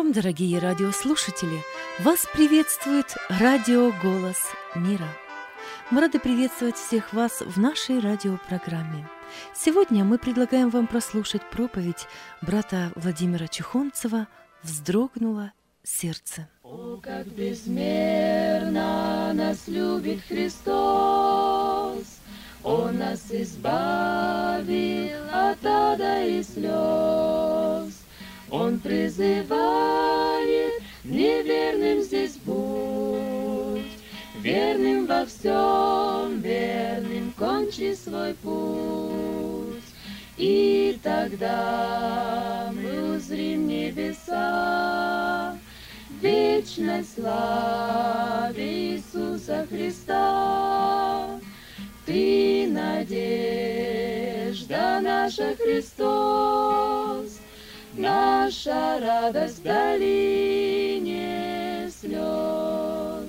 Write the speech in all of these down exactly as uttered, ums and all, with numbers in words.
вечером, дорогие радиослушатели! Вас приветствует радио «Голос мира». Мы рады приветствовать всех вас в нашей радиопрограмме. Сегодня мы предлагаем вам прослушать проповедь брата Владимира Чухонцева «Вздрогнуло сердце». О, как безмерно нас любит Христос! Он нас избавил от ада и слез. Он призывает неверным здесь будь, верным во всем, верным кончи свой путь. И тогда мы узрим небеса, вечной славе Иисуса Христа. Ты надежда наша, Христос, наша радость в долине слез.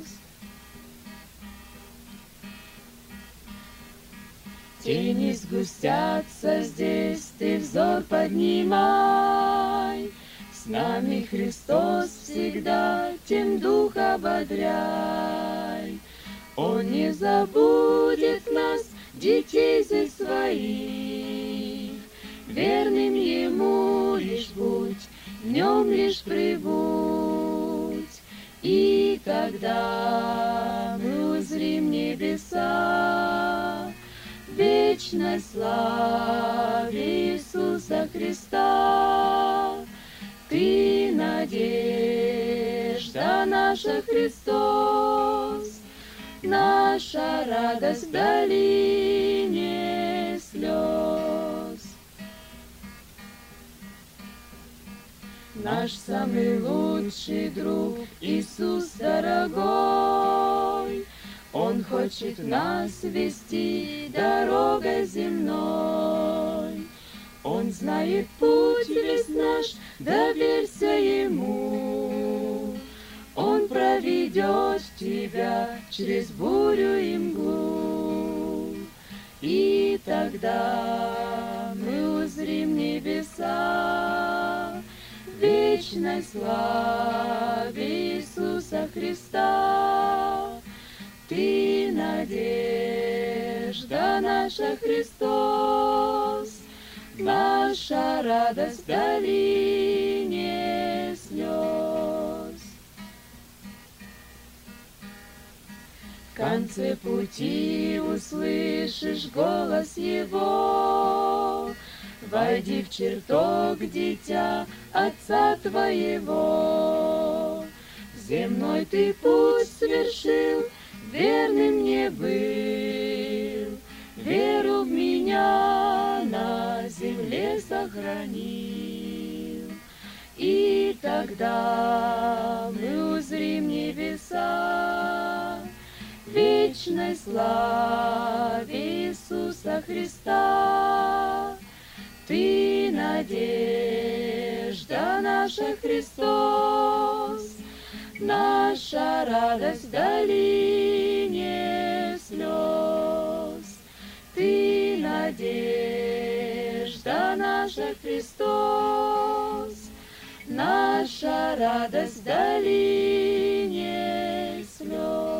Тени сгустятся здесь, ты взор поднимай. С нами Христос всегда, тем дух ободряй. Он не забудет нас, детей здесь своих. Верным Ему лишь будь, в Нем лишь прибудь. И тогда мы узрим небеса, вечной славе Иисуса Христа. Ты надежда наша, Христос, наша радость в долине слез. Наш самый лучший друг, Иисус дорогой, Он хочет нас вести дорогой земной. Он знает путь весь наш, доверься Ему. Он проведет тебя через бурю и мглу. И тогда мы узрим небеса, вечной славе Иисуса Христа. Ты надежда наша, Христос, наша радость в долине слез. В конце пути услышишь голос Его, войди в чертог, дитя Отца твоего. Земной ты путь совершил, верным не был, веру в меня на земле сохранил. И тогда мы узрим небеса, вечной славе Иисуса Христа. Ты надежда наша, Христос, наша радость в долине слез. Ты надежда наша, Христос, наша радость в долине слез.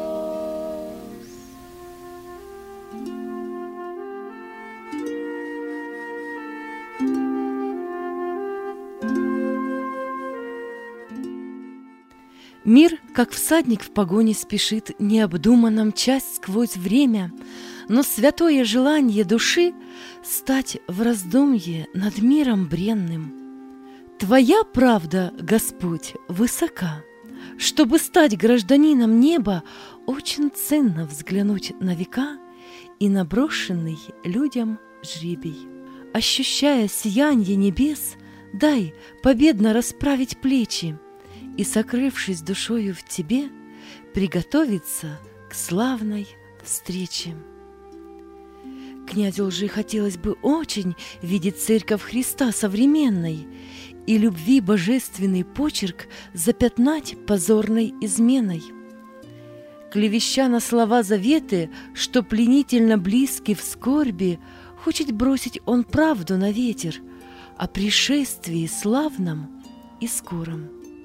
Мир, как всадник в погоне, спешит необдуманно мчась сквозь время, но святое желание души стать в раздумье над миром бренным. Твоя правда, Господь, высока. Чтобы стать гражданином неба, очень ценно взглянуть на века и на брошенный людям жребий. Ощущая сиянье небес, дай победно расправить плечи и, сокрывшись душою в тебе, приготовиться к славной встрече. Князю лжи хотелось бы очень видеть церковь Христа современной и любви божественный почерк запятнать позорной изменой. Клевеща на слова заветы, что пленительно близки в скорби, хочет бросить он правду на ветер о пришествии славном и скором.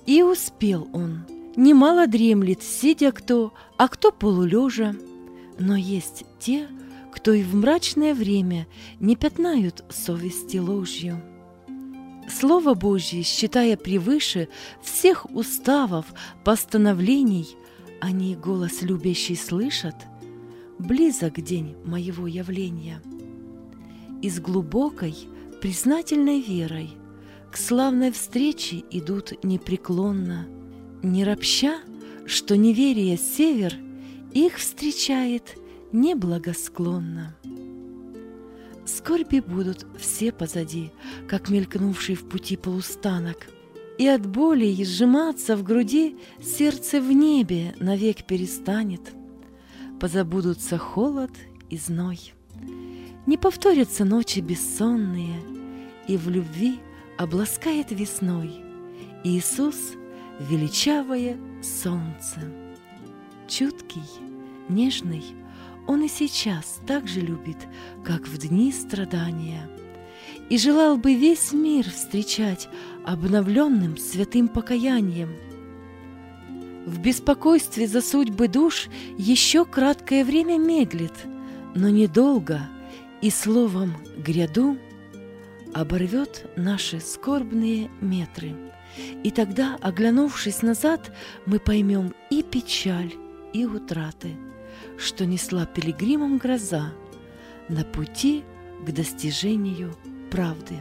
И успел он. Немало дремлет, сидя кто, а кто полулежа. Но есть те, кто и в мрачное время не пятнают совести ложью. Слово Божье, считая превыше всех уставов, постановлений, они голос любящий слышат, близок день моего явления. И с глубокой, признательной верой к славной встрече идут непреклонно, не ропща, что неверие север их встречает неблагосклонно. Скорби будут все позади, как мелькнувший в пути полустанок, и от боли сжиматься в груди сердце в небе навек перестанет. Позабудутся холод и зной, не повторятся ночи бессонные, и в любви обласкает весной Иисус величавое солнце. Чуткий, нежный, Он и сейчас так же любит, как в дни страдания, и желал бы весь мир встречать обновленным святым покаянием. В беспокойстве за судьбы душ еще краткое время медлит, но недолго, и словом «гряду» оборвет наши скорбные метры. И тогда, оглянувшись назад, мы поймем и печаль, и утраты, что несла пилигримам гроза на пути к достижению правды.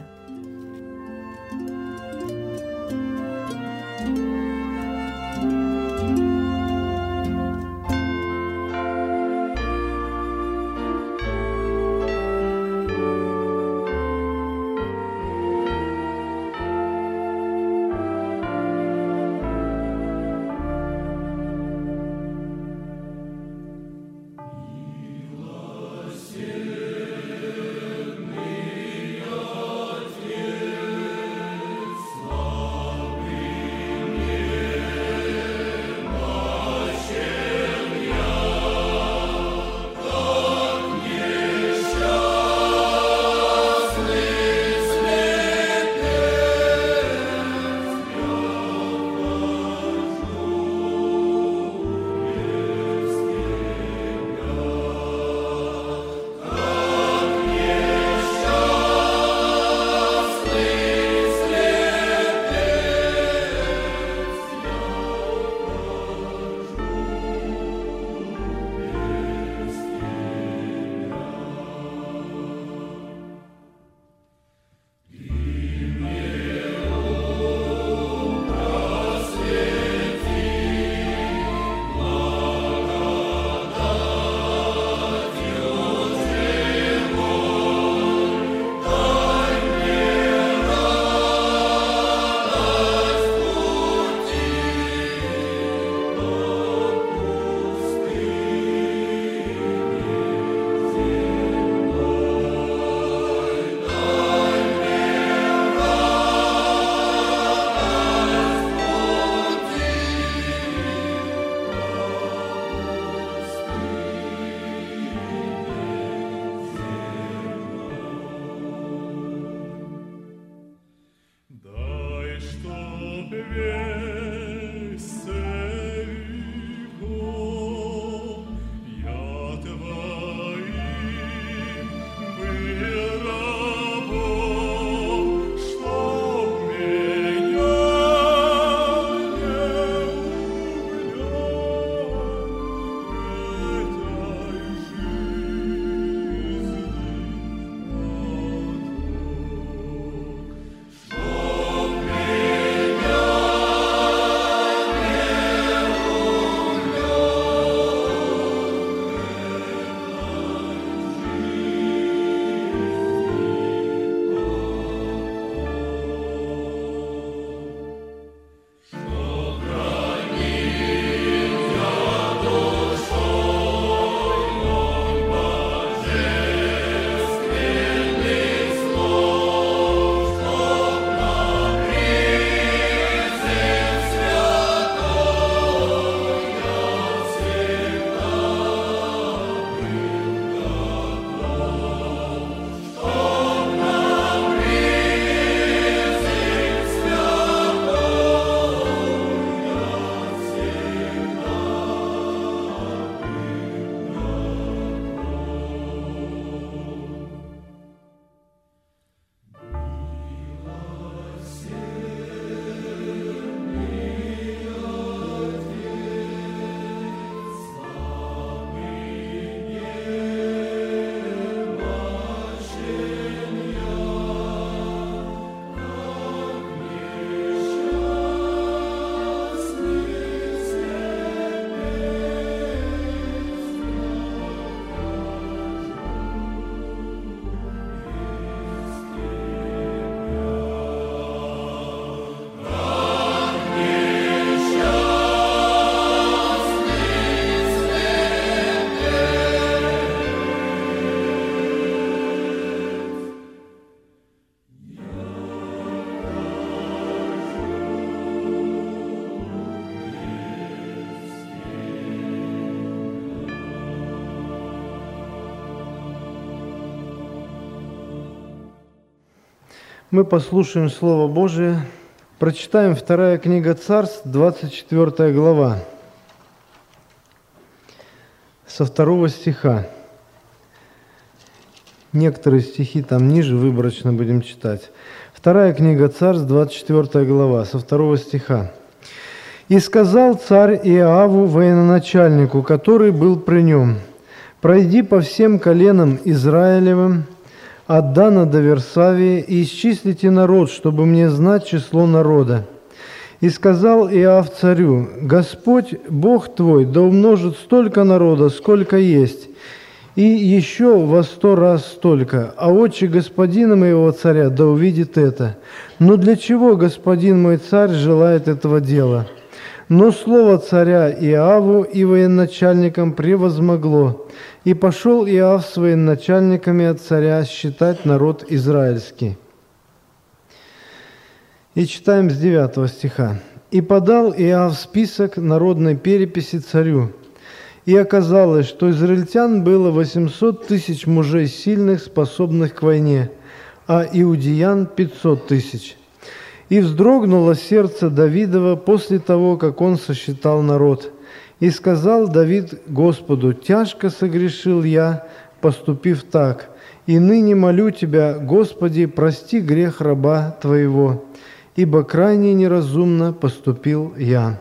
Мы послушаем Слово Божие, прочитаем вторая книга Царств, двадцать четвёртая глава, со второго стиха. Некоторые стихи там ниже, выборочно будем читать. Вторая книга Царств, двадцать четвёртая глава, со второго стиха. «И сказал царь Иоаву, военачальнику, который был при нем: пройди по всем коленам Израилевым, от Дана до Версавии, и исчислите народ, чтобы мне знать число народа. И сказал Иоав царю: Господь, Бог твой, да умножит столько народа, сколько есть, и еще во сто раз столько, а отче господина моего царя да увидит это. Но для чего господин мой царь желает этого дела? Но слово царя Иоаву и военачальникам превозмогло, и пошел Иоав с военачальниками от царя считать народ израильский». И читаем с девятого стиха. «И подал Иоав список народной переписи царю. И оказалось, что израильтян было восемьсот тысяч мужей сильных, способных к войне, а иудеян пятьсот тысяч. И вздрогнуло сердце Давидова после того, как он сосчитал народ. И сказал Давид Господу: тяжко согрешил я, поступив так, и ныне молю Тебя, Господи, прости грех раба Твоего, ибо крайне неразумно поступил я».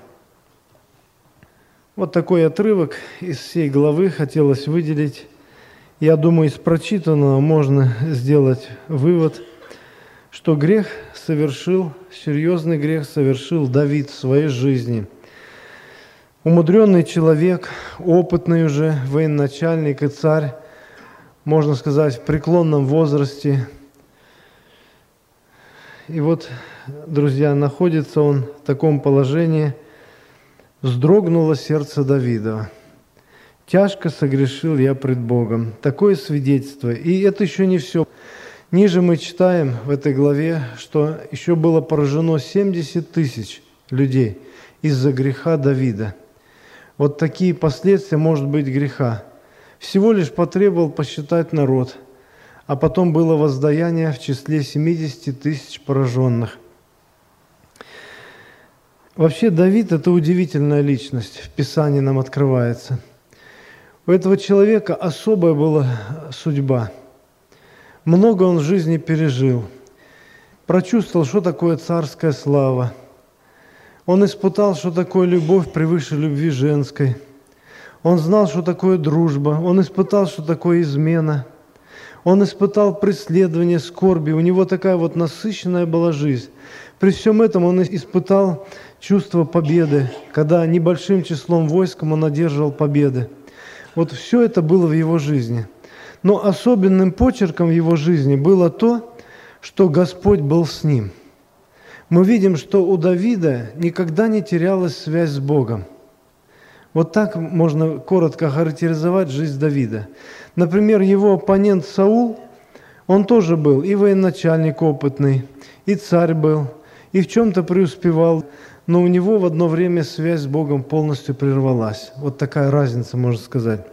Вот такой отрывок из всей главы хотелось выделить. Я думаю, из прочитанного можно сделать вывод, что грех совершил, серьезный грех совершил Давид в своей жизни. Умудренный человек, опытный уже военачальник и царь, можно сказать, в преклонном возрасте. И вот, друзья, находится он в таком положении. «Вздрогнуло сердце Давидова. Тяжко согрешил я пред Богом». Такое свидетельство. И это еще не все. Ниже мы читаем в этой главе, что еще было поражено семьдесят тысяч людей из-за греха Давида. Вот такие последствия, может быть, греха. Всего лишь потребовал посчитать народ, а потом было воздаяние в числе семидесяти тысяч пораженных. Вообще Давид – это удивительная личность, в Писании нам открывается. У этого человека особая была судьба. Много он в жизни пережил. Прочувствовал, что такое царская слава. Он испытал, что такое любовь превыше любви женской. Он знал, что такое дружба. Он испытал, что такое измена. Он испытал преследование, скорби. У него такая вот насыщенная была жизнь. При всем этом он испытал чувство победы, когда небольшим числом войском он одерживал победы. Вот все это было в его жизни. Но особенным почерком в его жизни было то, что Господь был с ним. Мы видим, что у Давида никогда не терялась связь с Богом. Вот так можно коротко характеризовать жизнь Давида. Например, его оппонент Саул, он тоже был и военачальник опытный, и царь был, и в чем-то преуспевал, но у него в одно время связь с Богом полностью прервалась. Вот такая разница, можно сказать.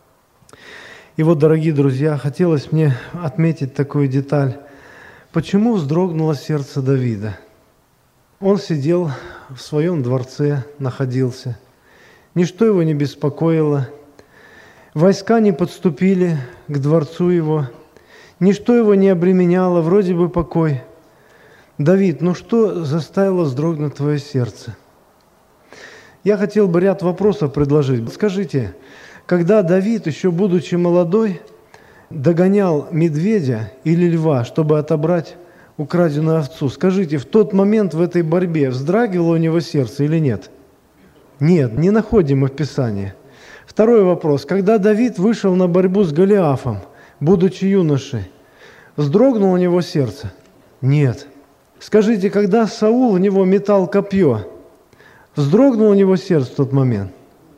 И вот, дорогие друзья, хотелось мне отметить такую деталь. Почему вздрогнуло сердце Давида? Он сидел в своем дворце, находился. Ничто его не беспокоило. Войска не подступили к дворцу его. Ничто его не обременяло, вроде бы покой. Давид, ну что заставило вздрогнуть твое сердце? Я хотел бы ряд вопросов предложить. Скажите, когда Давид, еще будучи молодой, догонял медведя или льва, чтобы отобрать украденную овцу, скажите, в тот момент в этой борьбе вздрагивало у него сердце или нет? Нет, не находим мы в Писании. Второй вопрос. Когда Давид вышел на борьбу с Голиафом, будучи юношей, вздрогнуло у него сердце? Нет. Скажите, когда Саул в него метал копье, вздрогнуло у него сердце в тот момент?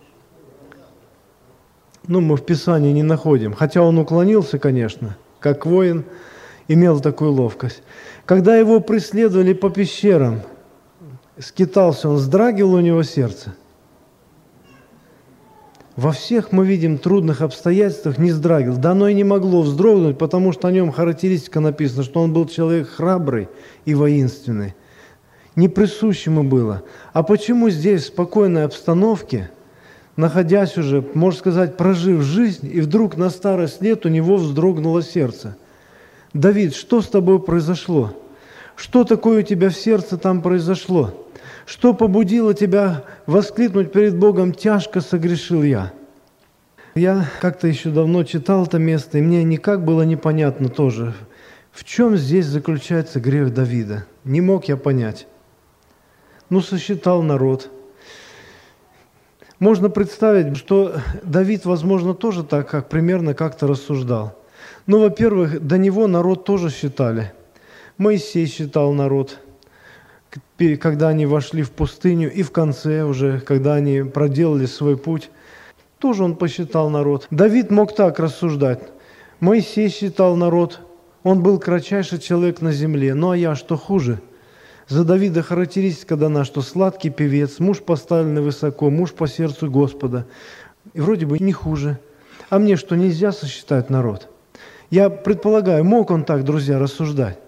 Ну, мы в Писании не находим, хотя он уклонился, конечно, как воин, имел такую ловкость. Когда его преследовали по пещерам, скитался он, вздрагивало у него сердце? во всех, мы видим, трудных обстоятельствах не вздрагивал. Да оно и не могло вздрогнуть, потому что о нем характеристика написана, что он был человек храбрый и воинственный. Не присуще ему было. А почему здесь, в спокойной обстановке, находясь уже, можно сказать, прожив жизнь, и вдруг на старость лет у него вздрогнуло сердце? Давид, что с тобой произошло? Что такое у тебя в сердце там произошло? Что побудило тебя воскликнуть перед Богом: «Тяжко согрешил я»? Я как-то еще давно читал это место, и мне никак было непонятно тоже, в чем здесь заключается грех Давида. Не мог я понять. Ну, сосчитал народ. Можно представить, что Давид, возможно, тоже так, как примерно как-то рассуждал. Ну, во-первых, до него народ тоже считали. Моисей считал народ, когда они вошли в пустыню, и в конце уже, когда они проделали свой путь, тоже он посчитал народ. Давид мог так рассуждать. Моисей считал народ, он был кратчайший человек на земле. Ну а я что хуже? За Давида характеристика дана, что сладкий певец, муж поставленный высоко, муж по сердцу Господа. И вроде бы не хуже. А мне что, нельзя сосчитать народ? Я предполагаю, мог он так, друзья, рассуждать.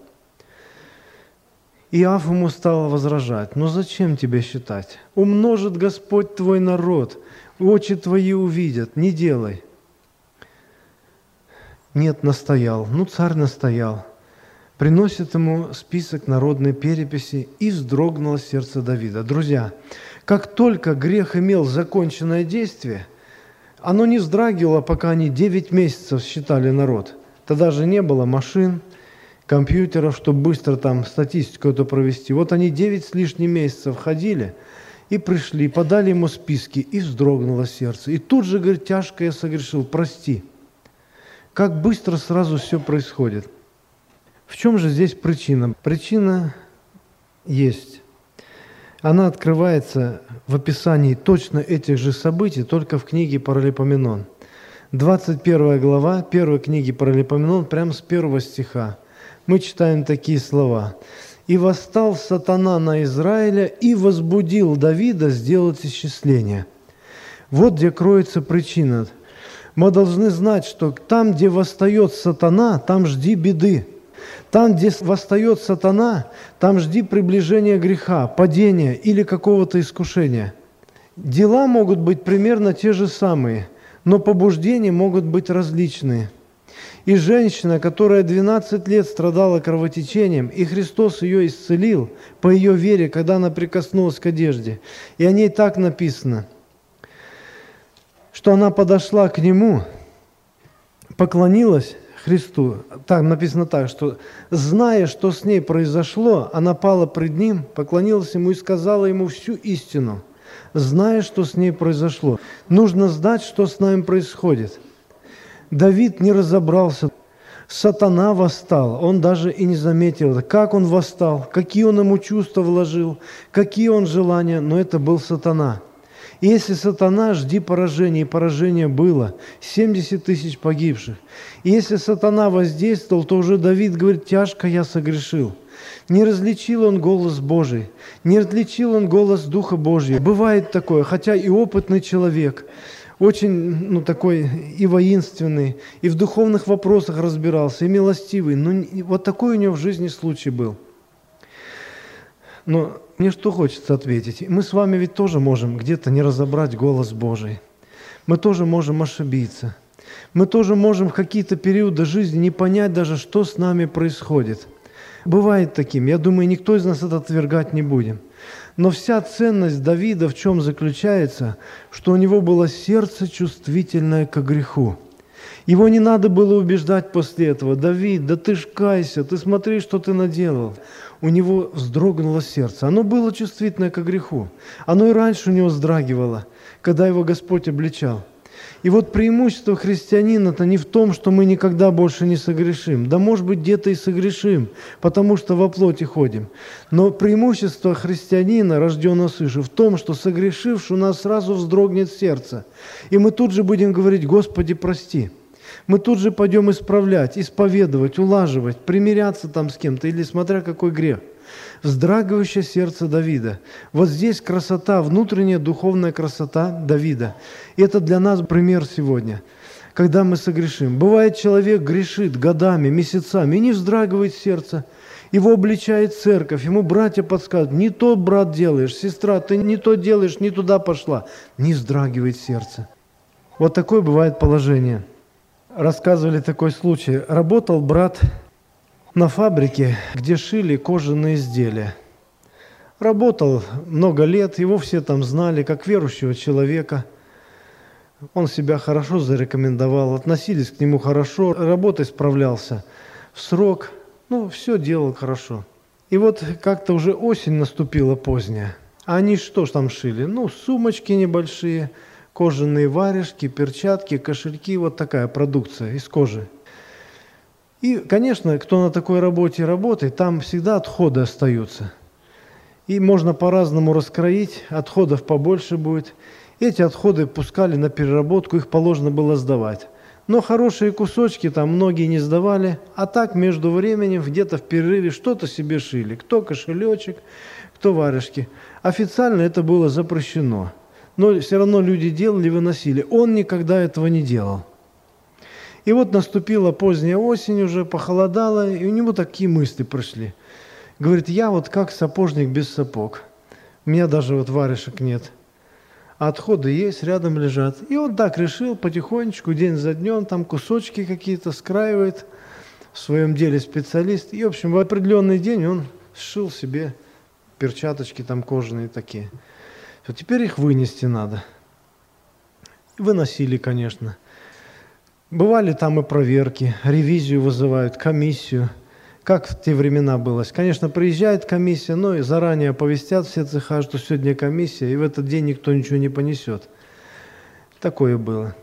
Иов ему стал возражать: «Но зачем тебе считать? Умножит Господь твой народ, очи твои увидят, не делай». Нет, настоял. Ну, царь настоял. Приносит ему список народной переписи, и вздрогнуло сердце Давида. Друзья, как только грех имел законченное действие, оно не вздрагивало, пока они девять месяцев считали народ. Тогда же не было машин, компьютеров, чтобы быстро там статистику эту провести. Вот они девять с лишним месяцев ходили и пришли, подали ему списки, и вздрогнуло сердце. И тут же, говорит: «Тяжко я согрешил, прости». Как быстро сразу все происходит. В чем же здесь причина? Причина есть. Она открывается в описании точно этих же событий, только в книге Паралипоменон. двадцать первая глава первой книги Паралипоменон, прямо с первого стиха. Мы читаем такие слова. «И восстал сатана на Израиля, и возбудил Давида сделать исчисление». Вот где кроется причина. Мы должны знать, что там, где восстает сатана, там жди беды. Там, где восстает сатана, там жди приближения греха, падения или какого-то искушения. Дела могут быть примерно те же самые, но побуждения могут быть различные. И женщина, которая двенадцать лет страдала кровотечением, и Христос ее исцелил по ее вере, когда она прикоснулась к одежде. И о ней так написано, что она подошла к Нему, поклонилась Христу. Там написано так, что, зная, что с ней произошло, она пала пред Ним, поклонилась Ему и сказала Ему всю истину, зная, что с ней произошло. Нужно знать, что с нами происходит. Давид не разобрался. Сатана восстал, он даже и не заметил, как он восстал, какие он ему чувства вложил, какие он желания, но это был сатана. И если сатана, жди поражения, и поражение было, семьдесят тысяч погибших. И если сатана воздействовал, то уже Давид говорит: «Тяжко я согрешил». Не различил он голос Божий, не различил он голос Духа Божьего. Бывает такое, хотя и опытный человек, очень ну, такой и воинственный, и в духовных вопросах разбирался, и милостивый, но вот такой у него в жизни случай был. Но мне что хочется ответить? Мы с вами ведь тоже можем где-то не разобрать голос Божий. Мы тоже можем ошибиться. Мы тоже можем в какие-то периоды жизни не понять даже, что с нами происходит. Бывает таким. Я думаю, никто из нас это отвергать не будет. Но вся ценность Давида в чем заключается? Что у него было сердце чувствительное к греху. Его не надо было убеждать после этого: «Давид, да ты ж кайся, ты смотри, что ты наделал». У него вздрогнуло сердце. Оно было чувствительное к греху. Оно и раньше у него вздрагивало, когда его Господь обличал. И вот преимущество христианина-то не в том, что мы никогда больше не согрешим. Да, может быть, где-то и согрешим, потому что во плоти ходим. Но преимущество христианина, рожденного свыше, в том, что согрешивший у нас сразу вздрогнет сердце. И мы тут же будем говорить: «Господи, прости». Мы тут же пойдем исправлять, исповедовать, улаживать, примиряться там с кем-то, или смотря какой грех. Вздрагивающее сердце Давида. Вот здесь красота, внутренняя духовная красота Давида. И это для нас пример сегодня, когда мы согрешим. Бывает, человек грешит годами, месяцами, и не вздрагивает сердце. Его обличает церковь, ему братья подсказывают: не то, брат, делаешь, сестра, ты не то делаешь, не туда пошла. Не вздрагивает сердце. Вот такое бывает положение. Рассказывали такой случай. Работал брат на фабрике, где шили кожаные изделия. Работал много лет, его все там знали, как верующего человека. Он себя хорошо зарекомендовал, относились к нему хорошо, работой справлялся в срок. Ну, все делал хорошо. И вот как-то уже осень наступила поздняя. А они что ж там шили? Ну, сумочки небольшие, кожаные варежки, перчатки, кошельки. Вот такая продукция из кожи. И, конечно, кто на такой работе работает, там всегда отходы остаются. И можно по-разному раскроить, отходов побольше будет. Эти отходы пускали на переработку, их положено было сдавать. Но хорошие кусочки там многие не сдавали, а так между временем где-то в перерыве что-то себе шили. Кто кошелечек, кто варежки. Официально это было запрещено. Но все равно люди делали, выносили. Он никогда этого не делал. И вот наступила поздняя осень, уже похолодало, и у него такие мысли пришли. Говорит: я вот как сапожник без сапог. У меня даже вот варежек нет. А отходы есть, рядом лежат. И он так решил потихонечку, день за днем, там кусочки какие-то скраивает, в своем деле специалист. И, в общем, в определенный день он сшил себе перчаточки там кожаные такие. Вот теперь их вынести надо. И выносили, конечно. Бывали там и проверки, ревизию вызывают, комиссию. Как в те времена было? Конечно, приезжает комиссия, но и заранее оповестят все цеха, что сегодня комиссия, и в этот день никто ничего не понесет. Такое было.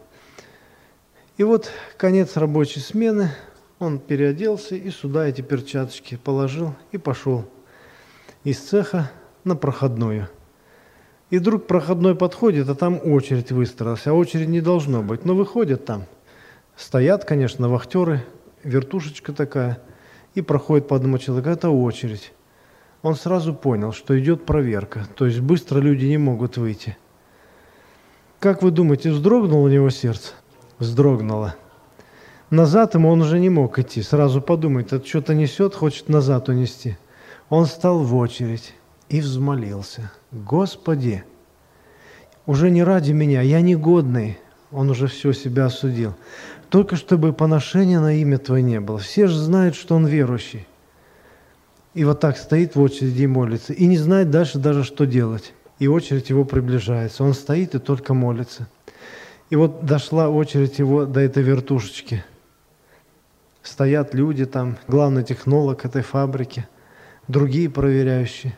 И вот конец рабочей смены, он переоделся и сюда эти перчаточки положил и пошел из цеха на проходную. И вдруг проходной подходит, а там очередь выстроилась, а очередь не должно быть, но выходят там. Стоят, конечно, вахтеры, вертушечка такая, и проходит по одному человеку. Это очередь. Он сразу понял, что идет проверка, то есть быстро люди не могут выйти. Как вы думаете, вздрогнуло у него сердце? Вздрогнуло. Назад ему он уже не мог идти. Сразу подумает, это что-то несет, хочет назад унести. Он встал в очередь и взмолился: Господи, уже не ради меня, я негодный. Он уже все себя осудил. Только чтобы поношения на имя Твое не было. Все же знают, что он верующий. И вот так стоит в очереди и молится. И не знает дальше даже, что делать. И очередь его приближается. Он стоит и только молится. И вот дошла очередь его до этой вертушечки. Стоят люди там, главный технолог этой фабрики, другие проверяющие.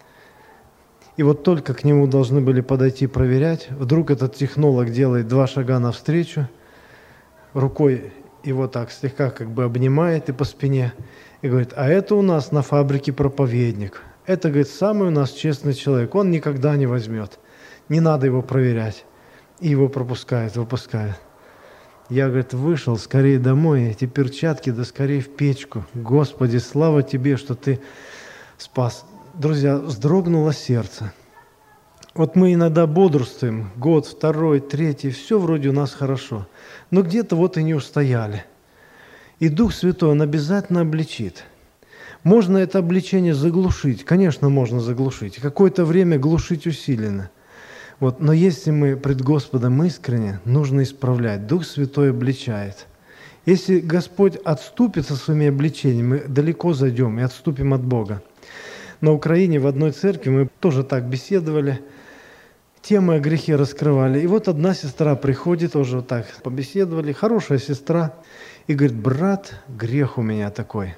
И вот только к нему должны были подойти проверять, вдруг этот технолог делает два шага навстречу, рукой его так слегка как бы обнимает и по спине, и говорит: а это у нас на фабрике проповедник. Это, говорит, самый у нас честный человек, он никогда не возьмет, не надо его проверять. И его пропускают, выпускают. Я, говорит, вышел скорее домой, эти перчатки, да скорее в печку. Господи, слава Тебе, что Ты спас. Друзья, вздрогнуло сердце. Вот мы иногда бодрствуем, год, второй, третий, все вроде у нас хорошо, но где-то вот и не устояли. И Дух Святой, Он обязательно обличит. Можно это обличение заглушить, конечно, можно заглушить, какое-то время глушить усиленно. Вот, но если мы пред Господом искренне, нужно исправлять. Дух Святой обличает. Если Господь отступит со своими обличениями, мы далеко зайдем и отступим от Бога. На Украине в одной церкви мы тоже так беседовали, темы о грехе раскрывали. И вот одна сестра приходит, тоже вот так побеседовали, хорошая сестра, и говорит: брат, грех у меня такой.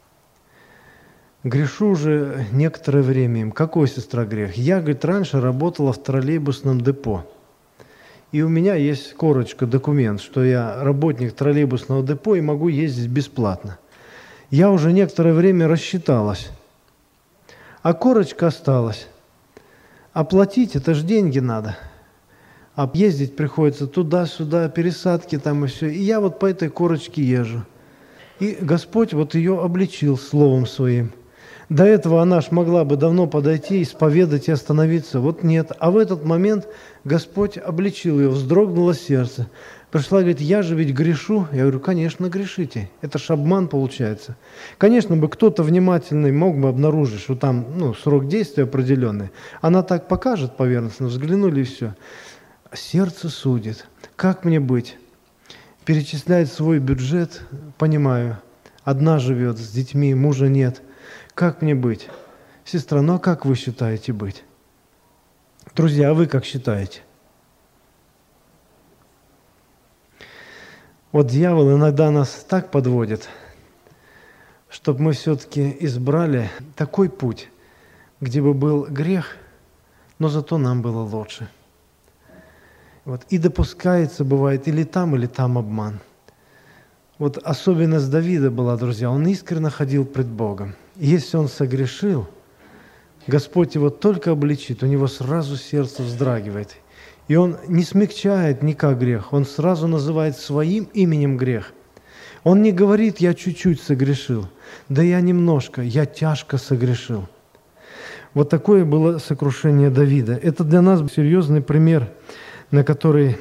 Грешу уже некоторое время им. Какой, сестра, грех? Я, говорит, раньше работала в троллейбусном депо. И у меня есть корочка, документ, что я работник троллейбусного депо и могу ездить бесплатно. Я уже некоторое время рассчиталась. А корочка осталась. Оплатить, это же деньги надо. а ездить приходится туда-сюда, пересадки там и все. И я вот по этой корочке езжу. И Господь вот ее обличил Словом Своим. До этого она ж могла бы давно подойти, исповедать и остановиться. Вот нет. А в этот момент Господь обличил ее, вздрогнуло сердце. Пришла и говорит: я же ведь грешу. Я говорю: конечно, грешите. Это ж обман получается. Конечно бы кто-то внимательный мог бы обнаружить, что там ну, срок действия определенный. Она так покажет поверхностно, взглянули и все. Сердце судит. Как мне быть? Перечисляет свой бюджет, понимаю. Одна живет, с детьми, мужа нет. Как мне быть? Сестра, ну а как вы считаете быть? Друзья, а вы как считаете? Вот дьявол иногда нас так подводит, чтобы мы все-таки избрали такой путь, где бы был грех, но зато нам было лучше. Вот. И допускается, бывает, или там, или там обман. Вот особенность Давида была, друзья, он искренне ходил пред Богом. И если он согрешил, Господь его только обличит, у него сразу сердце вздрагивает. И он не смягчает никак грех, он сразу называет своим именем грех. Он не говорит: я чуть-чуть согрешил, да я немножко, я тяжко согрешил. Вот такое было сокрушение Давида. Это для нас серьезный пример, на который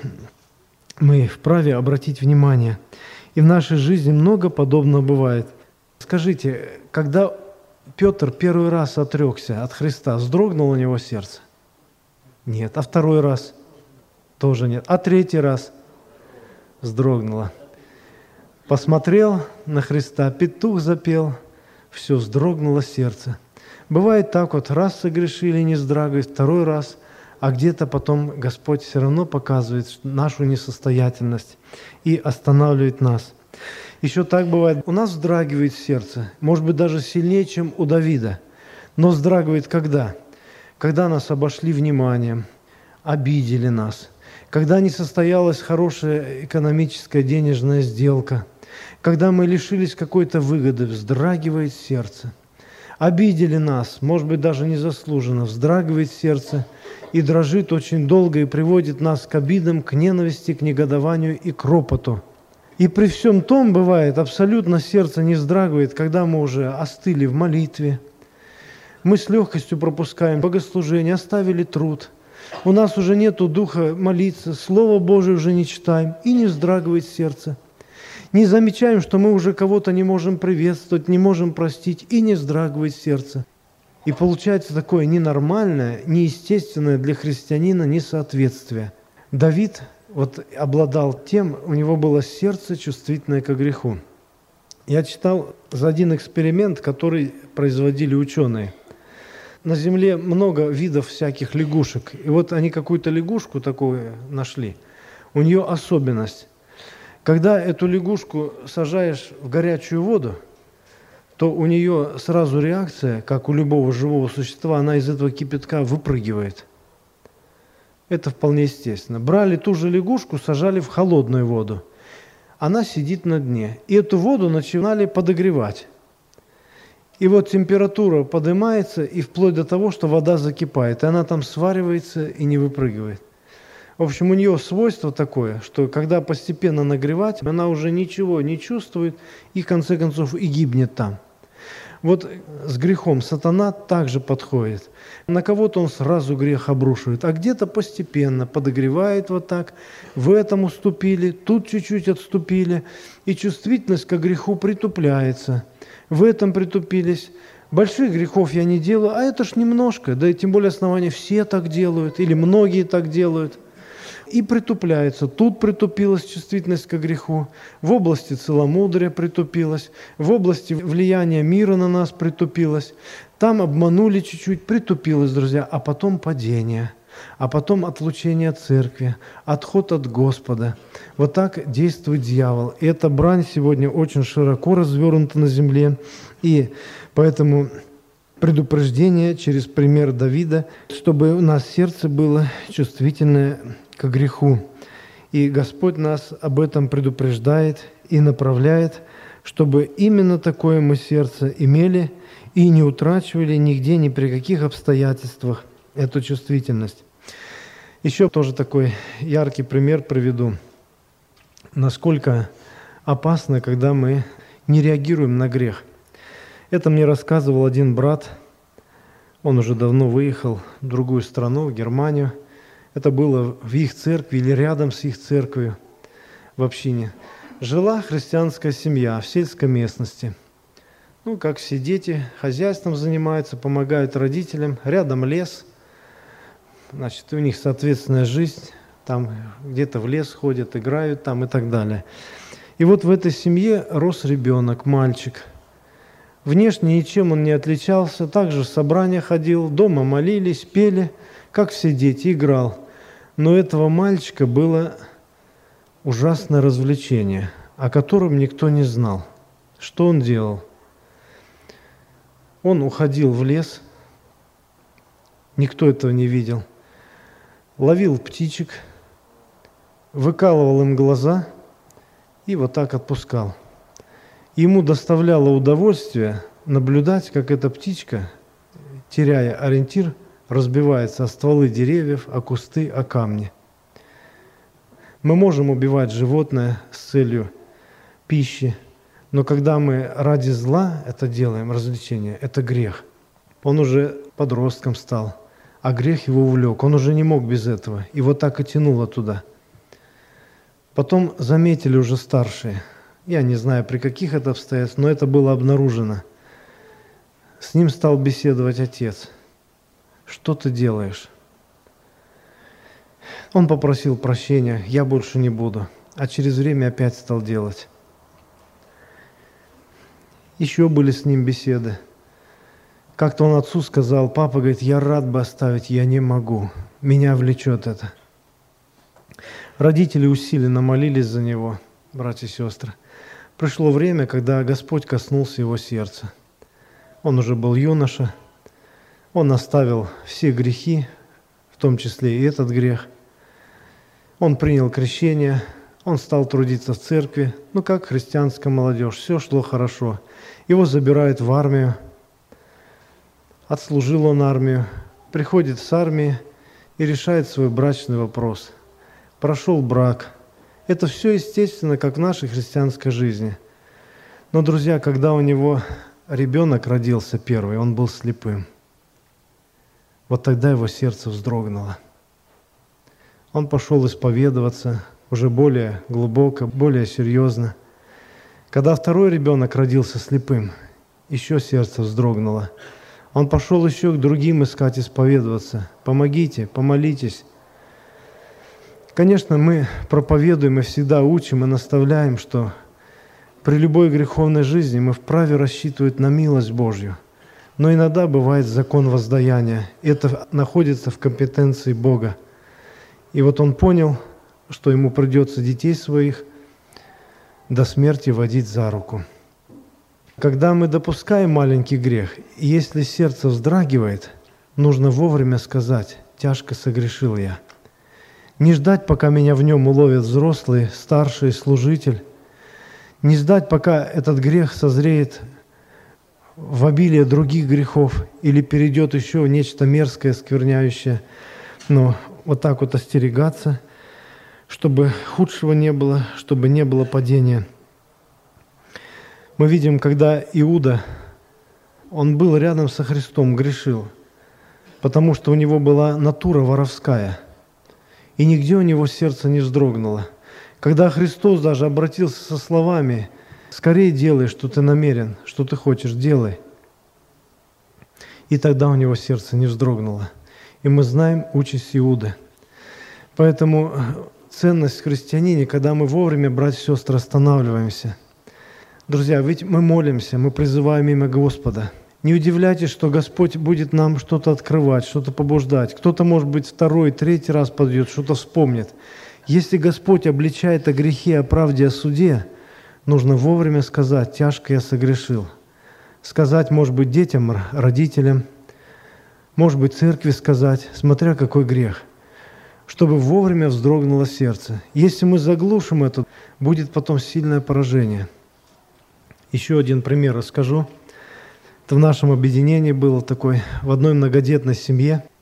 мы вправе обратить внимание. И в нашей жизни много подобного бывает. Скажите, когда Петр первый раз отрекся от Христа, вздрогнуло у него сердце? Нет. А второй раз? Тоже нет. А третий раз? Вздрогнуло. Посмотрел на Христа, петух запел, все, вздрогнуло сердце. Бывает так вот, раз согрешили, не вздрагивает, второй раз, а где-то потом Господь все равно показывает нашу несостоятельность и останавливает нас. Еще так бывает, у нас вздрагивает сердце, может быть, даже сильнее, чем у Давида. Но вздрагивает когда? Когда нас обошли вниманием, обидели нас, когда не состоялась хорошая экономическая денежная сделка, когда мы лишились какой-то выгоды, вздрагивает сердце. Обидели нас, может быть, даже незаслуженно, вздрагивает сердце и дрожит очень долго и приводит нас к обидам, к ненависти, к негодованию и к ропоту. И при всем том, бывает, абсолютно сердце не вздрагивает, когда мы уже остыли в молитве, мы с легкостью пропускаем богослужение, оставили труд, у нас уже нету духа молиться, Слово Божие уже не читаем, и не вздрагивает сердце. Не замечаем, что мы уже кого-то не можем приветствовать, не можем простить, и не вздрагивает сердце. И получается такое ненормальное, неестественное для христианина несоответствие. Давид вот обладал тем, у него было сердце чувствительное к греху. Я читал за один эксперимент, который производили ученые. На Земле много видов всяких лягушек. И вот они какую-то лягушку такую нашли. У нее особенность. Когда эту лягушку сажаешь в горячую воду, то у нее сразу реакция, как у любого живого существа, она из этого кипятка выпрыгивает. Это вполне естественно. Брали ту же лягушку, сажали в холодную воду. Она сидит на дне. И эту воду начинали подогревать. И вот температура поднимается, и вплоть до того, что вода закипает. И она там сваривается и не выпрыгивает. В общем, у нее свойство такое, что когда постепенно нагревать, она уже ничего не чувствует и, в конце концов, и гибнет там. Вот с грехом сатана также подходит. На кого-то он сразу грех обрушивает, а где-то постепенно подогревает вот так. В этом уступили, тут чуть-чуть отступили, и чувствительность к греху притупляется. В этом притупились. Больших грехов я не делаю, а это ж немножко, да и тем более основания все так делают, или многие так делают. И притупляется. Тут притупилась чувствительность к греху, в области целомудрия притупилась, в области влияния мира на нас притупилась, там обманули чуть-чуть, притупилось, друзья, а потом падение, а потом отлучение от церкви, отход от Господа. Вот так действует дьявол. И эта брань сегодня очень широко развернута на земле, и поэтому предупреждение через пример Давида, чтобы у нас сердце было чувствительное к греху. И Господь нас об этом предупреждает и направляет, чтобы именно такое мы сердце имели и не утрачивали нигде, ни при каких обстоятельствах эту чувствительность. Еще тоже такой яркий пример приведу, насколько опасно, когда мы не реагируем на грех. Это мне рассказывал один брат, он уже давно выехал в другую страну, в Германию. Это было в их церкви или рядом с их церковью в общине. Жила христианская семья в сельской местности. Ну, как все дети, хозяйством занимаются, помогают родителям. Рядом лес, значит, у них соответственная жизнь. Там где-то в лес ходят, играют там и так далее. И вот в этой семье рос ребенок, мальчик. Внешне ничем он не отличался, также в собрания ходил, дома молились, пели, как все дети, играл. Но этого мальчика было ужасное развлечение, о котором никто не знал. Что он делал? Он уходил в лес, никто этого не видел, ловил птичек, выкалывал им глаза и вот так отпускал. Ему доставляло удовольствие наблюдать, как эта птичка, теряя ориентир, разбивается о стволы деревьев, о кусты, о камни. Мы можем убивать животное с целью пищи, но когда мы ради зла это делаем, развлечение, это грех. Он уже подростком стал, а грех его увлек. Он уже не мог без этого, и вот так и тянуло туда. Потом заметили уже старшие. Я не знаю, при каких это обстоятельствах, но это было обнаружено. С ним стал беседовать отец. Что ты делаешь? Он попросил прощения, я больше не буду. А через время опять стал делать. Еще были с ним беседы. Как-то он отцу сказал, папа говорит, я рад бы оставить, я не могу. Меня влечет это. Родители усиленно молились за него, братья и сестры. Пришло время, когда Господь коснулся его сердца. Он уже был юноша, он оставил все грехи, в том числе и этот грех. Он принял крещение, он стал трудиться в церкви. Ну, как христианская молодежь, все шло хорошо. Его забирают в армию, отслужил он армию, приходит с армии и решает свой брачный вопрос. Прошел брак. Это все естественно, как в нашей христианской жизни. Но, друзья, когда у него ребенок родился первый, он был слепым. Вот тогда его сердце вздрогнуло. Он пошел исповедоваться уже более глубоко, более серьезно. Когда второй ребенок родился слепым, еще сердце вздрогнуло. Он пошел еще к другим искать исповедоваться. Помогите, помолитесь. Конечно, мы проповедуем и всегда учим и наставляем, что при любой греховной жизни мы вправе рассчитывать на милость Божью. Но иногда бывает закон воздаяния. Это находится в компетенции Бога. И вот он понял, что ему придется детей своих до смерти водить за руку. Когда мы допускаем маленький грех, и если сердце вздрагивает, нужно вовремя сказать «тяжко согрешил я». Не ждать, пока меня в нем уловят взрослый, старший служитель. Не ждать, пока этот грех созреет в обилие других грехов или перейдет еще в нечто мерзкое, скверняющее. Но вот так вот остерегаться, чтобы худшего не было, чтобы не было падения. Мы видим, когда Иуда, он был рядом со Христом, грешил, потому что у него была натура воровская. И нигде у него сердце не вздрогнуло. Когда Христос даже обратился со словами «Скорее делай, что ты намерен, что ты хочешь, делай». И тогда у него сердце не вздрогнуло. И мы знаем участь Иуды. Поэтому ценность в христианине, когда мы вовремя, братья и сестры, останавливаемся. Друзья, ведь мы молимся, мы призываем имя Господа. Не удивляйтесь, что Господь будет нам что-то открывать, что-то побуждать. Кто-то, может быть, второй, третий раз подойдет, что-то вспомнит. Если Господь обличает о грехе, о правде, о суде, нужно вовремя сказать «тяжко я согрешил». Сказать, может быть, детям, родителям, может быть, церкви сказать, смотря какой грех, чтобы вовремя вздрогнуло сердце. Если мы заглушим это, будет потом сильное поражение. Еще один пример расскажу. Это в нашем объединении было такой, в одной многодетной семье.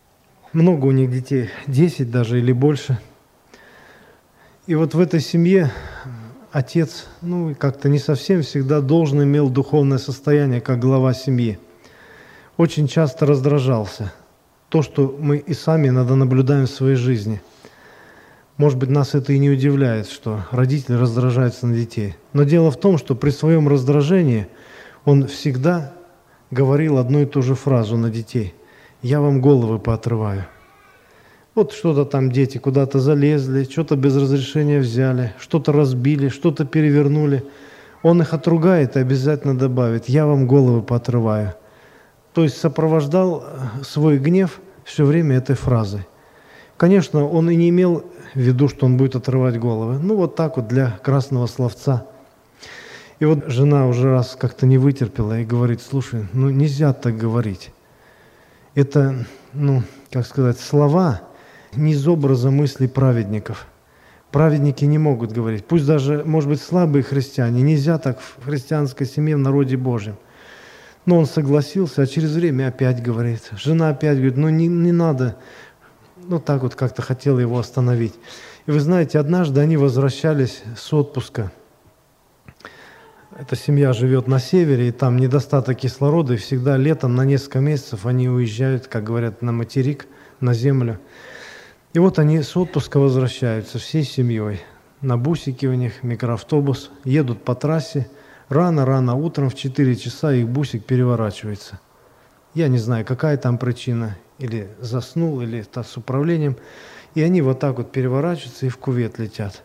Много у них детей, десять даже или больше. И вот в этой семье отец, ну, как-то не совсем всегда должен имел духовное состояние, как глава семьи. Очень часто раздражался. То, что мы и сами иногда наблюдаем в своей жизни. Может быть, нас это и не удивляет, что родители раздражаются на детей. Но дело в том, что при своем раздражении он всегда говорил одну и ту же фразу на детей. «Я вам головы поотрываю». Вот что-то там дети куда-то залезли, что-то без разрешения взяли, что-то разбили, что-то перевернули. Он их отругает и обязательно добавит: «Я вам головы поотрываю». То есть сопровождал свой гнев все время этой фразой. Конечно, он и не имел в виду, что он будет отрывать головы. Ну, вот так вот для красного словца. И вот жена уже раз как-то не вытерпела и говорит: слушай, ну нельзя так говорить. Это, ну, как сказать, слова не из образа мыслей праведников. Праведники не могут говорить. Пусть даже, может быть, слабые христиане. Нельзя так в христианской семье, в народе Божьем. Но он согласился, а через время опять говорит. Жена опять говорит: ну не, не надо. Ну так вот как-то хотела его остановить. И вы знаете, однажды они возвращались с отпуска. Эта семья живет на севере, и там недостаток кислорода, и всегда летом на несколько месяцев они уезжают, как говорят, на материк, на землю. И вот они с отпуска возвращаются всей семьей. На бусике у них микроавтобус, едут по трассе. Рано-рано утром в четыре часа их бусик переворачивается. Я не знаю, какая там причина. Или заснул, или так с управлением. И они вот так вот переворачиваются и в кювет летят.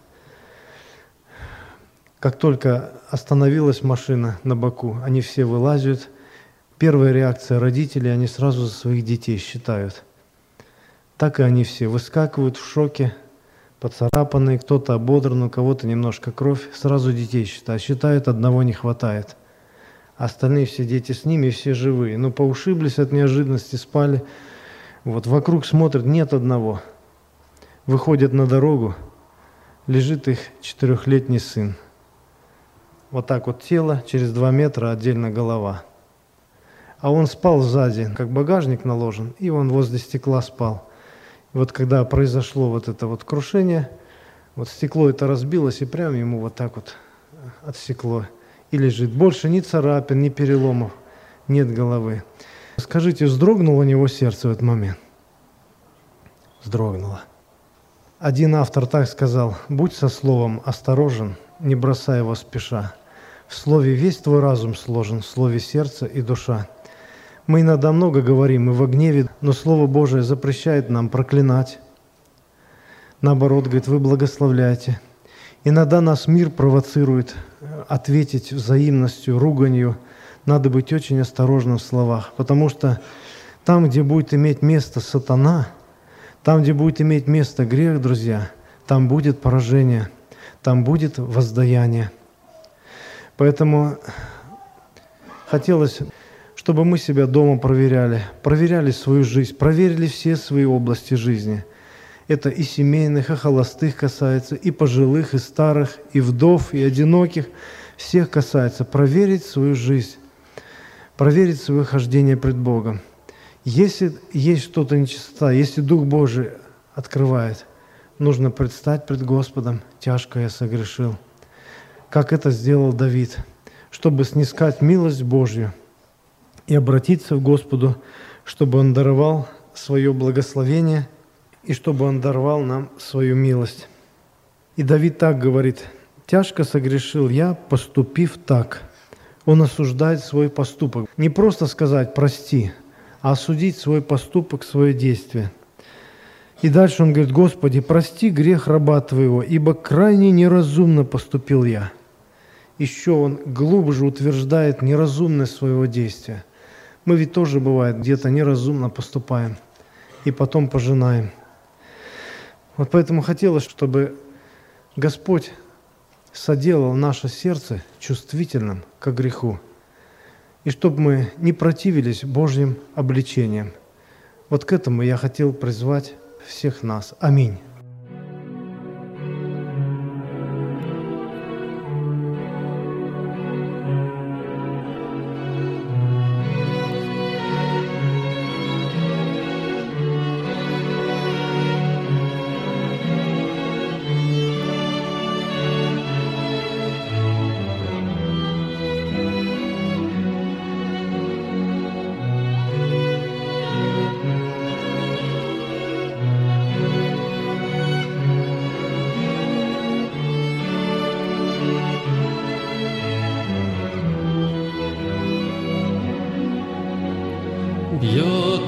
Как только остановилась машина на боку, они все вылазят. Первая реакция родителей, они сразу за своих детей считают. Так и они все выскакивают в шоке, поцарапанные, кто-то ободран, у кого-то немножко кровь. Сразу детей считают. Считают, одного не хватает. Остальные все дети с ними, все живые. Но поушиблись от неожиданности, спали. Вот вокруг смотрят, нет одного. Выходят на дорогу, лежит их четырехлетний сын. Вот так вот тело, через два метра отдельно голова. А он спал сзади, как багажник наложен, и он возле стекла спал. И вот когда произошло вот это вот крушение, вот стекло это разбилось, и прямо ему вот так вот отсекло. И лежит. Больше ни царапин, ни переломов, нет головы. Скажите, вздрогнуло у него сердце в этот момент? Вздрогнуло. Один автор так сказал: «Будь со словом осторожен, не бросай его спеша. В слове весь твой разум сложен, в слове сердце и душа». Мы иногда много говорим и во гневе, но Слово Божие запрещает нам проклинать. Наоборот, говорит: вы благословляйте. Иногда нас мир провоцирует ответить взаимностью, руганью. Надо быть очень осторожным в словах, потому что там, где будет иметь место сатана, там, где будет иметь место грех, друзья, там будет поражение, там будет воздаяние. Поэтому хотелось, чтобы мы себя дома проверяли, проверяли свою жизнь, проверили все свои области жизни. Это и семейных, и холостых касается, и пожилых, и старых, и вдов, и одиноких. Всех касается. Проверить свою жизнь, проверить свое хождение пред Богом. Если есть что-то нечистота, если Дух Божий открывает, нужно предстать пред Господом: тяжко я согрешил. Как это сделал Давид, чтобы снискать милость Божью и обратиться к Господу, чтобы Он даровал свое благословение и чтобы Он даровал нам свою милость. И Давид так говорит: «Тяжко согрешил я, поступив так». Он осуждает свой поступок. Не просто сказать «прости», а осудить свой поступок, свое действие. И дальше он говорит: «Господи, прости грех раба Твоего, ибо крайне неразумно поступил я». Еще он глубже утверждает неразумность своего действия. Мы ведь тоже, бывает, где-то неразумно поступаем и потом пожинаем. Вот поэтому хотелось, чтобы Господь соделал наше сердце чувствительным к греху, и чтобы мы не противились Божьим обличениям. Вот к этому я хотел призвать всех нас. Аминь.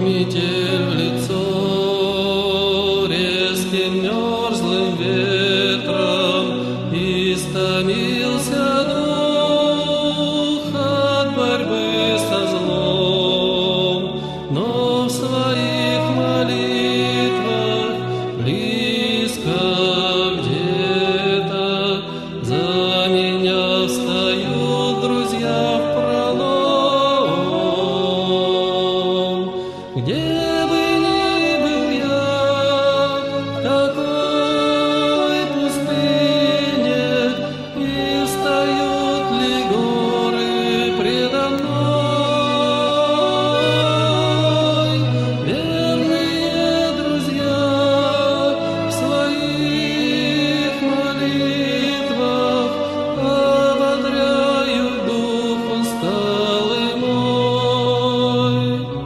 метель в лицо, резким мерзлым ветром истомился дух от борьбы со злом, но в своих молитвах близко где-то за меня встают друзья в пролом. Где бы ни был я, в какой пустыне, и встают ли горы предо мной, верные друзья в своих молитвах ободряют дух усталый мой.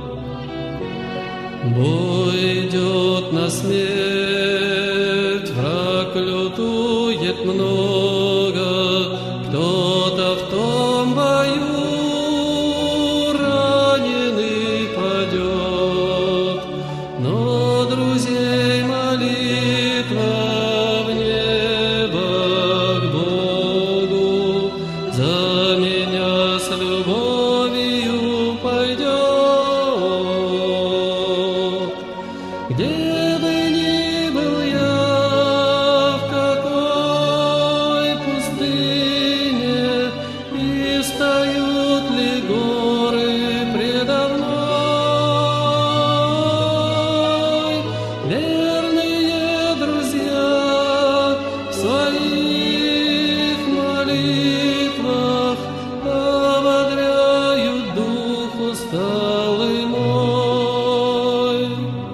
Бой идет на смерть, враг лютует много, кто-то в том бою раненый падет, но друзей молитва в небо к Богу за меня с любовью пойдет. Где бы ни был я, в какой пустыне, и встают ли горы предо мной, верные друзья в своих молитвах ободряют дух усталый мой.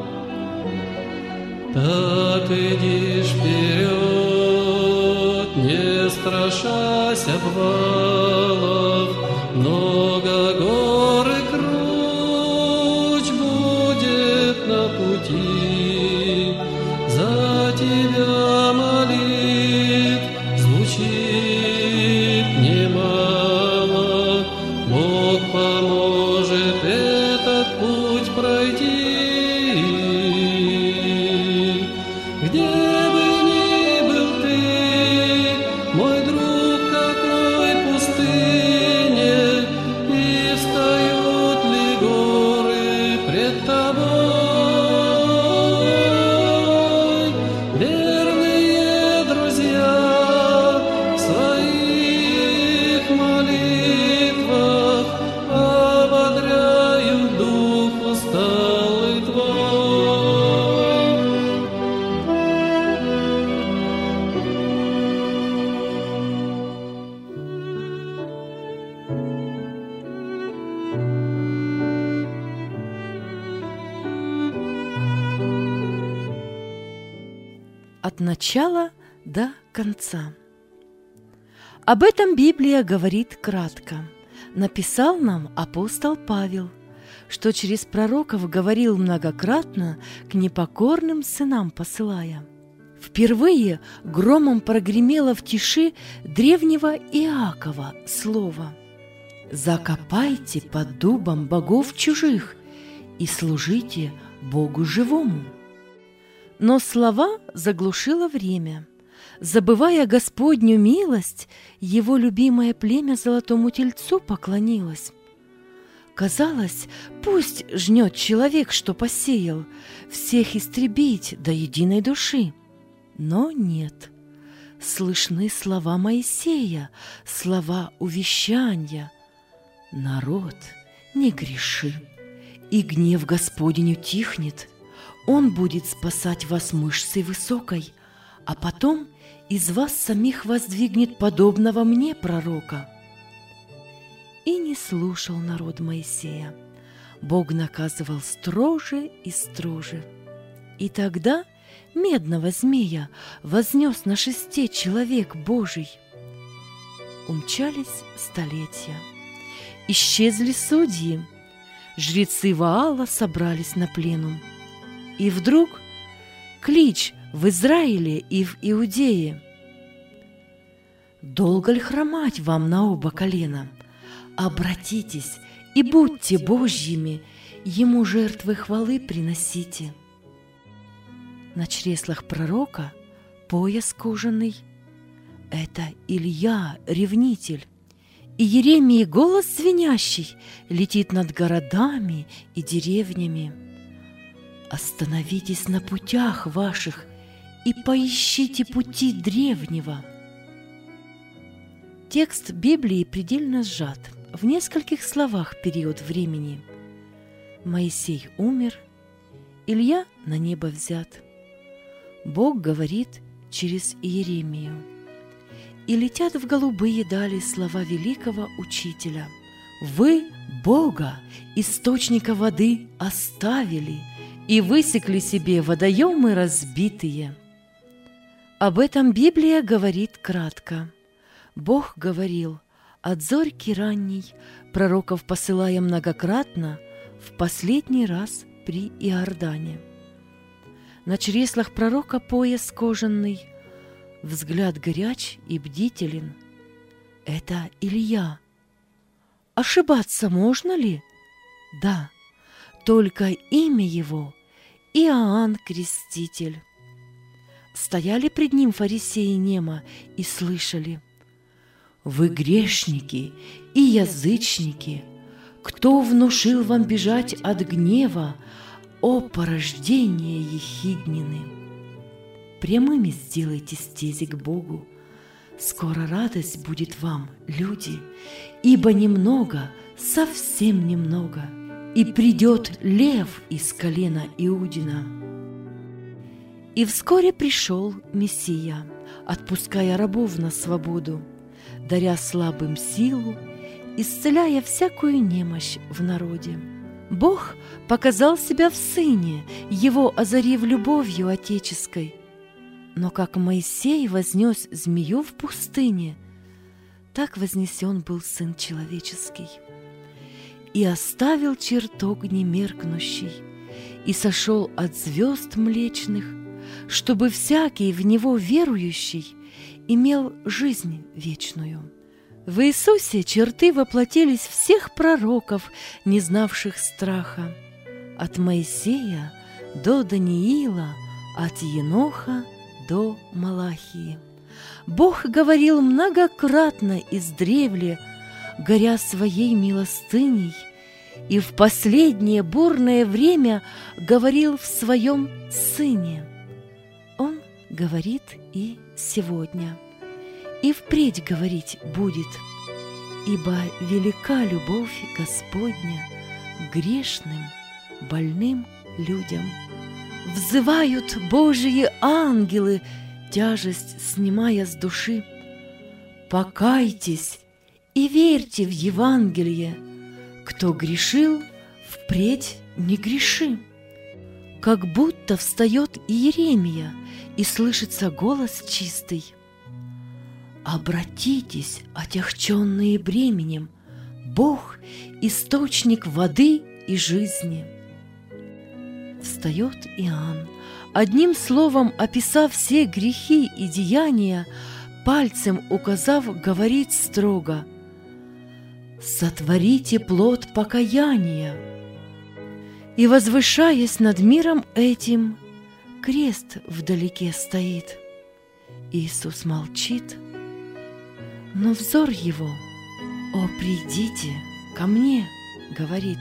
Так иди вперед, не страшась обвалов, много гор и круч будет на пути. За тебя молит, звучит немало, Бог поможет этот путь пройти. Где бы ни был ты, мой друг, в какой пустыне, и встают ли горы пред тобой, верные друзья в своих молитвах ободряют дух усталый твой. От начала до конца. Об этом Библия говорит кратко. Написал нам апостол Павел, что через пророков говорил многократно к непокорным сынам посылая. Впервые громом прогремело в тиши древнего Иакова слово: «Закопайте под дубом богов чужих и служите Богу живому». Но слова заглушило время. Забывая Господню милость, его любимое племя золотому тельцу поклонилось. Казалось, пусть жнет человек, что посеял, всех истребить до единой души. Но нет. Слышны слова Моисея, слова увещания: «Народ, не греши, и гнев Господень утихнет. Он будет спасать вас мышцей высокой, а потом из вас самих воздвигнет подобного мне пророка». И не слушал народ Моисея. Бог наказывал строже и строже. И тогда медного змея вознес на шесте человек Божий. Умчались столетия. Исчезли судьи. Жрецы Ваала собрались на пленум. И вдруг клич в Израиле и в Иудее: «Долго ли хромать вам на оба колена? Обратитесь и будьте Божьими, Ему жертвы хвалы приносите. На чреслах пророка пояс кожаный — это Илья, ревнитель. И Еремии голос звенящий летит над городами и деревнями. Остановитесь на путях ваших и поищите пути древнего. Текст Библии предельно сжат, в нескольких словах период времени. Моисей умер, Илья на небо взят. Бог говорит через Иеремию. И летят в голубые дали слова великого учителя. Вы Бога, источника воды, оставили и высекли себе водоемы разбитые. Об этом Библия говорит кратко. Бог говорил, от зорьки ранней, пророков посылая многократно, в последний раз при Иордане. На чреслах пророка пояс кожаный, взгляд горяч и бдителен. Это Илья. Ошибаться можно ли? Да, только имя его — Иоанн Креститель. Стояли пред ним фарисеи немо и слышали: «Вы грешники и язычники! Кто внушил вам бежать от гнева, о порождение ехиднины? Прямыми сделайте стези к Богу, скоро радость будет вам, люди, ибо немного, совсем немного, и придет лев из колена Иудина». И вскоре пришел Мессия, отпуская рабов на свободу, даря слабым силу, исцеляя всякую немощь в народе. Бог показал себя в Сыне, его озарив любовью отеческой. Но как Моисей вознес змею в пустыне, так вознесен был Сын Человеческий. И оставил чертог немеркнущий, и сошел от звезд млечных, чтобы всякий в Него верующий имел жизнь вечную. В Иисусе черты воплотились всех пророков, не знавших страха, от Моисея до Даниила, от Еноха до Малахии. Бог говорил многократно издревле, горя своей милостыней, и в последнее бурное время говорил в своем Сыне. Он говорит и сегодня, и впредь говорить будет, ибо велика любовь Господня к грешным, больным людям. Взывают Божьи ангелы, тяжесть снимая с души. Покайтесь и верьте в Евангелие, кто грешил, впредь не греши. Как будто встает Иеремия, и слышится голос чистый: «Обратитесь, отягченные бременем, Бог — источник воды и жизни». Встает Иоанн, одним словом описав все грехи и деяния, пальцем указав, говорит строго: «Сотворите плод покаяния». И, возвышаясь над миром этим, крест вдалеке стоит. Иисус молчит, но взор его: «О, придите ко мне», говорит.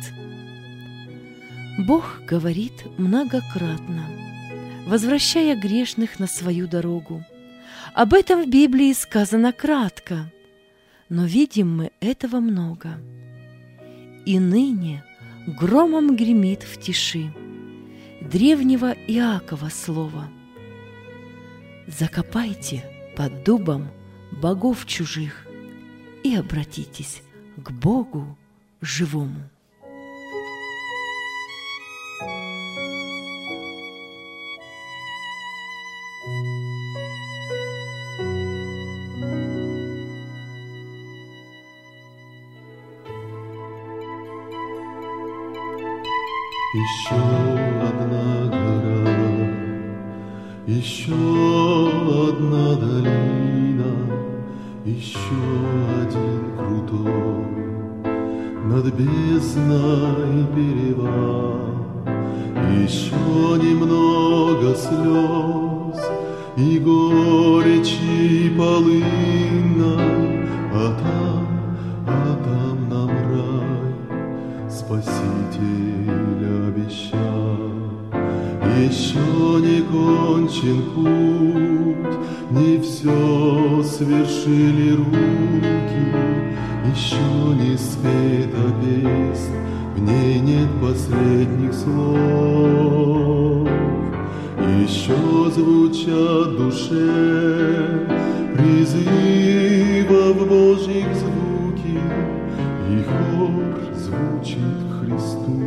Бог говорит многократно, возвращая грешных на свою дорогу. Об этом в Библии сказано кратко, но видим мы этого много. И ныне громом гремит в тиши древнего Иакова слово: «Закопайте под дубом богов чужих и обратитесь к Богу живому». Еще одна гора, еще одна долина, еще один крутой над бездной перевал. Еще немного слез и горечи полынной, а там, а там нам рай Спаситель обещал. Еще не кончен путь, не все свершили руки, еще не спета песнь, в ней нет последних слов. Еще звучат в душе призывов Божьих звуки, и хор звучит к Христу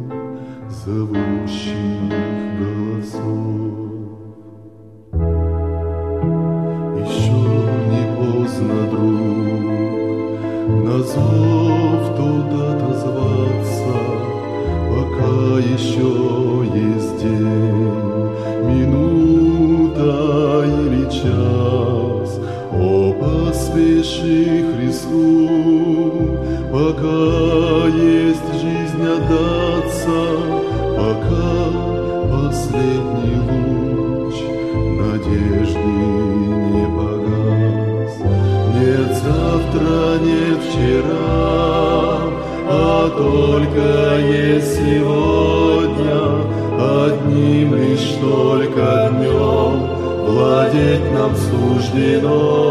зовущих голосов. Еще не поздно, друг, на зов тот отозваться, пока еще есть день, минута или час. О, поспеши Христу, пока есть жизнь отдаться, пока последний луч надежды не погас. Нет завтра, нет вчера, а только есть сегодня. Одним лишь только днем владеть нам суждено.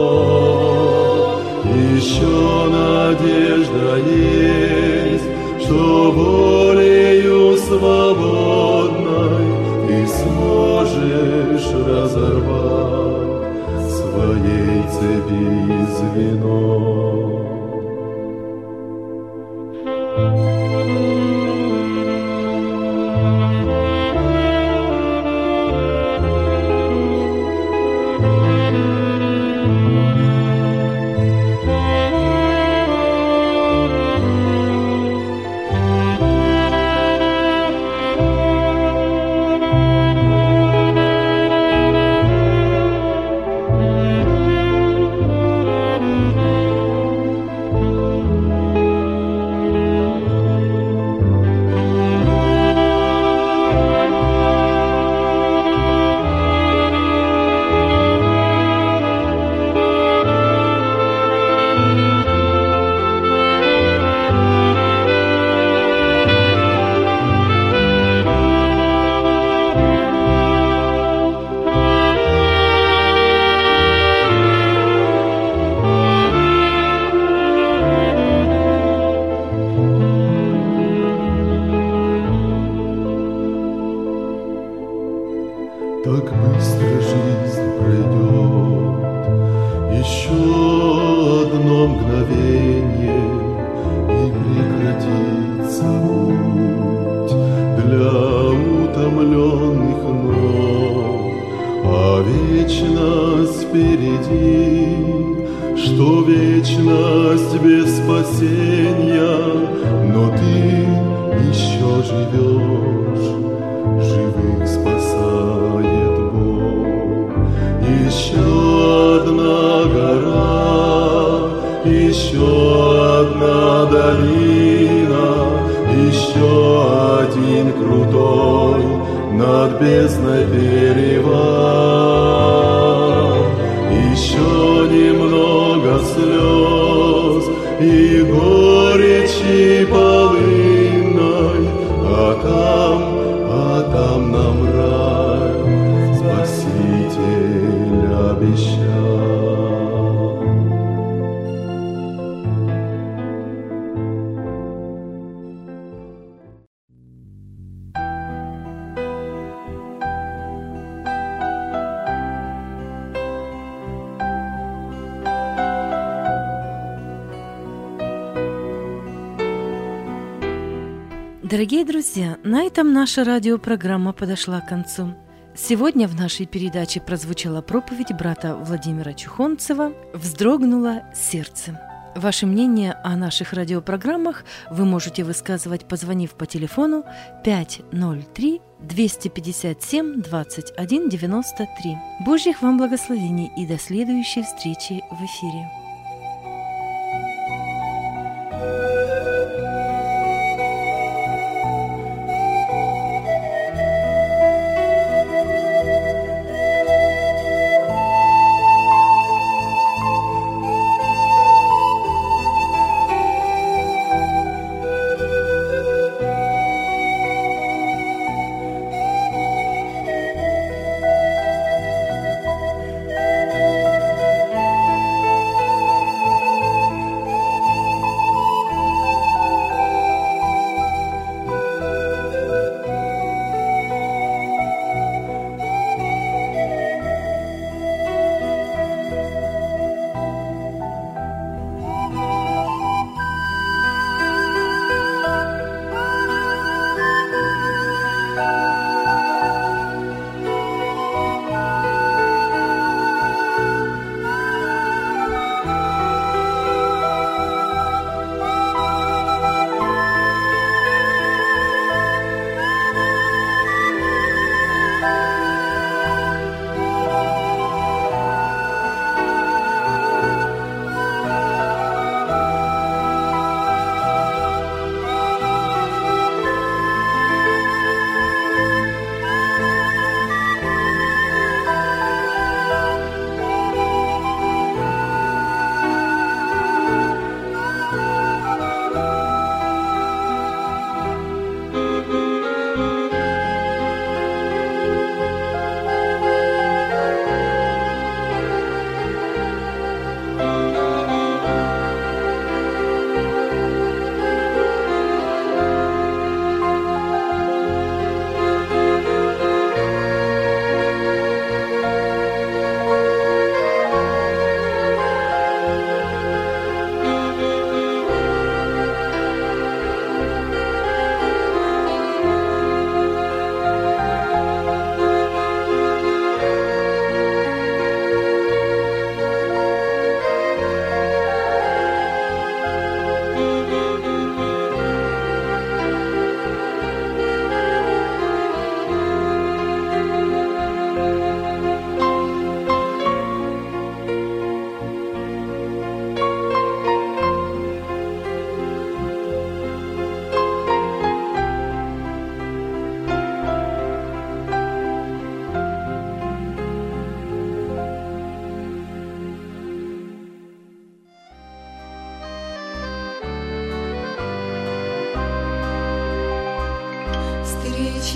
Еще надежда есть, что волею свободной ты сможешь разорвать своей цепи звено. Так быстро жизнь пройдет, еще одно мгновение, и прекратится путь для утомленных ног. А вечность впереди, что вечность без спасения, но ты еще живешь, живых спасает Бог. Еще одна гора, еще одна долина, еще один крутой над бездной перевал. Еще немного слез и горечи полынной, а там, а там нам рай Спаситель обещал. Дорогие друзья, на этом наша радиопрограмма подошла к концу. Сегодня в нашей передаче прозвучала проповедь брата Владимира Чухонцева «Вздрогнуло сердце». Ваше мнение о наших радиопрограммах вы можете высказывать, позвонив по телефону пять ноль три двести пятьдесят семь двадцать один девяносто три. Божьих вам благословений и до следующей встречи в эфире.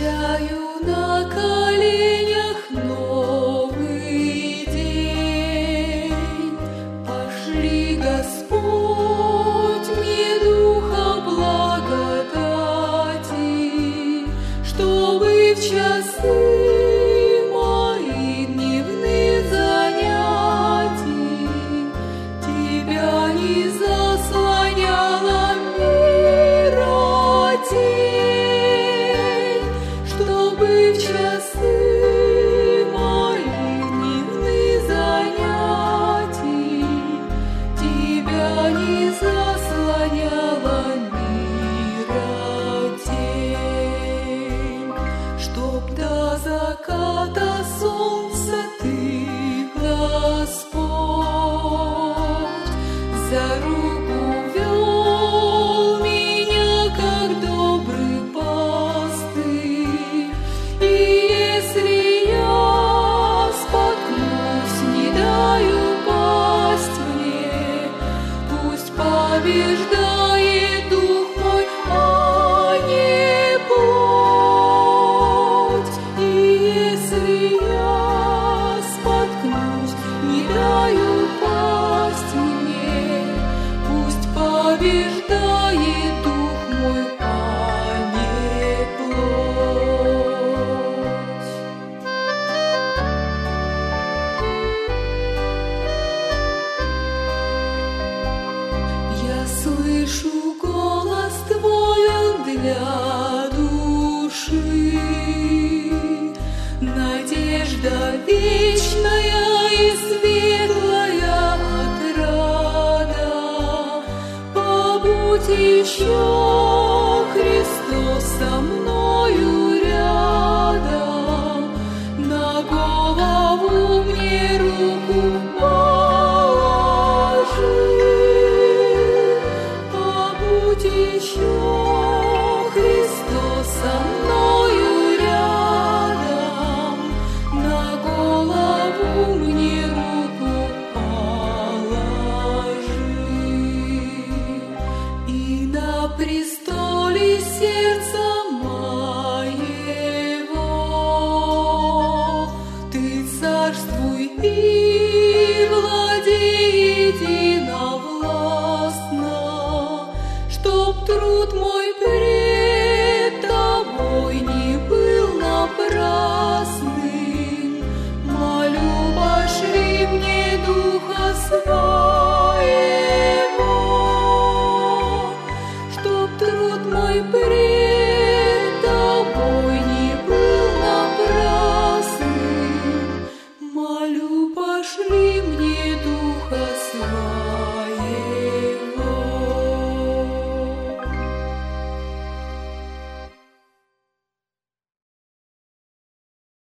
встречаю на коленях новый день. Пошли, Господь, мне духа благодати, чтобы в часы моих дневных занятий Тебя не заслоняла мира тень, чтобы в часы моих дневных занятий Тебя не заслоняла мира тень, чтоб до заката солнца Ты, Господь, за руку вел меня, как добрый пастырь. И если я споткнусь, не дай упасть мне, пусть побеждает дух мой, а не плоть. И если я споткнусь, не дай упасть мне, пусть побеждает дух мой, а не плоть. Я слышу голос Твой, он для души, надежда вечная и светлая отрада. Побудь еще, Христос, со мною рядом, на голову мне руку положи. Побудь еще, Христос, со мною рядом, на голову мне руку положи. И на престоле сердца моего Ты царствуй и владей единовластно, чтоб труд мой пред Тобой не был напрасным. Молю, пошли мне Духа Своего, чтоб труд мой пред Тобой не был напрасным. Молю, пошли мне